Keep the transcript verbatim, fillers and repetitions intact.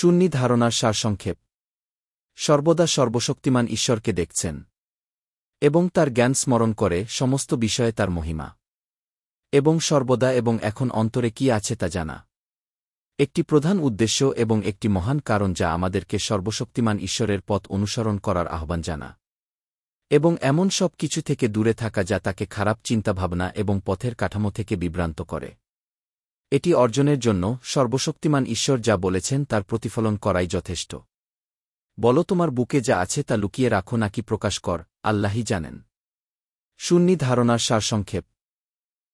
শূন্যি ধারণার সারসংক্ষেপ। সর্বদা সর্বশক্তিমান ঈশ্বরকে দেখছেন এবং তার জ্ঞান স্মরণ করে সমস্ত বিষয়ে তার মহিমা এবং সর্বদা এবং এখন অন্তরে কি আছে তা জানা একটি প্রধান উদ্দেশ্য এবং একটি মহান কারণ যা আমাদেরকে সর্বশক্তিমান ঈশ্বরের পথ অনুসরণ করার আহ্বান জানা এবং এমন সব কিছু থেকে দূরে থাকা যা তাকে খারাপ চিন্তাভাবনা এবং পথের কাঠামো থেকে বিভ্রান্ত করে। এটি অর্জনের জন্য সর্বশক্তিমান ঈশ্বর যা বলেছেন তার প্রতিফলন করাই যথেষ্ট। বলো, তোমার বুকে যা আছে তা লুকিয়ে রাখো নাকি প্রকাশ কর, আল্লাহই জানেন। শূন্যি ধারণার সারসংক্ষেপ।